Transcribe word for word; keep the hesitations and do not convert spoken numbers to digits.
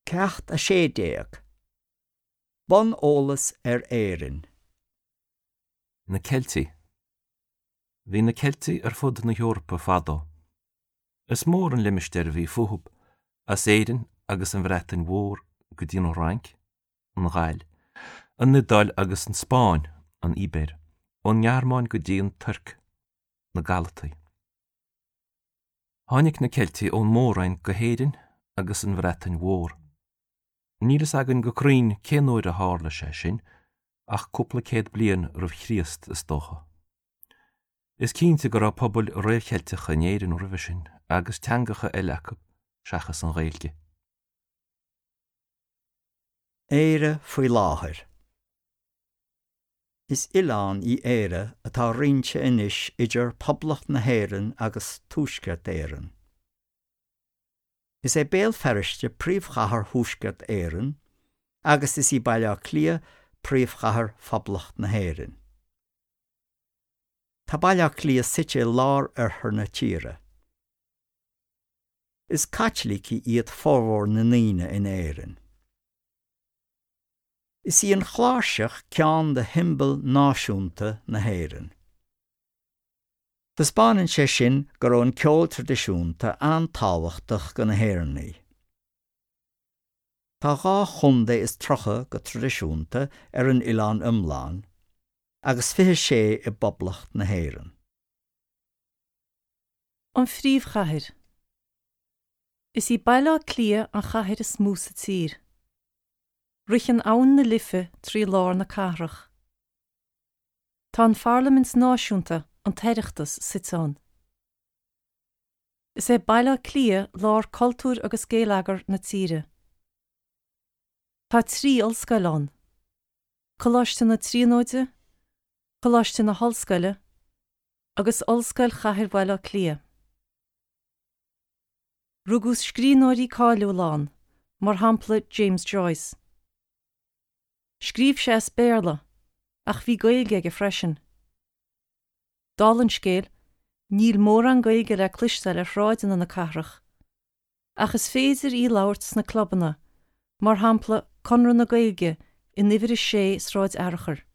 Ceacht a sé déag. Bon ólas ar éireann. Na Celti. Bhí na Celti ar fud na Eorpa fada. Is mór an limisteir bhí fuhub, as éireann agus an bhreatain mhór go dtí an Rank, an Ghail, an Nidal agus an Spáin, an Iber, an Nearmáin go dtí an Turc, na Galataí. Tháinig na Celti ón mórain go héireann agus an bhreatain mhór. Nílas agan go craoin céanóir a hála sé sin, ach cúpla céad bliain roimh Chríost is dócha. Is cínta go raibh pobal réamhcheilteacha in éireann ó roimh sin, agus teangacha eileachab seachas an Ghaeilge. Éire faoi láthair. Is Ileán í éire atá rionte inis idir poblacht na hÉireann agus túisceart éireann. Is é béal feriste príomhchathair thuaisceart éireann, agus is í baile clia príomhchathair phoblacht na hÉireann. Tá baile clia suite lár arthar na tíre. Is caitlicí iad fórmhór na naoine in éireann. Is í an chláirseach ceann de himbal náisiúnta na hÉireann. D'spanan sé sin go raibh an ceol tradiisiúnta antáhachtach go na hÉireannaí. Tá dhá chunda is trocha go tradiisiúnta ar an Ileán Iomlán, agus fiche sé i boblacht na hÉireann. An phríomhchathair. Is í baile clia an chathair is smúsa tír. Rich an ann na lifa trí lár na carach. Tá an Pharlaments náisiúnta an teireachtas sitán. Is é baile clia lár cultúr agus géalagar na tíre. Tá trí olscailán. Coláiste na tríonóide, coláiste na hallscaile, agus olscail chathair baile clia. Rugus scríbhneoirí cáiliú lán, mar hampla James Joyce. Scríb sé as béarla, ach bhí Gaeilge go freisin. Dálann scéal, níl mór an Gaeilge le clisteil ar shráideanna na carach, ach is féidir í labhairt sna clubanna, mar hampla Conradh na Gaeilge in nimhir is sé sráid airchar.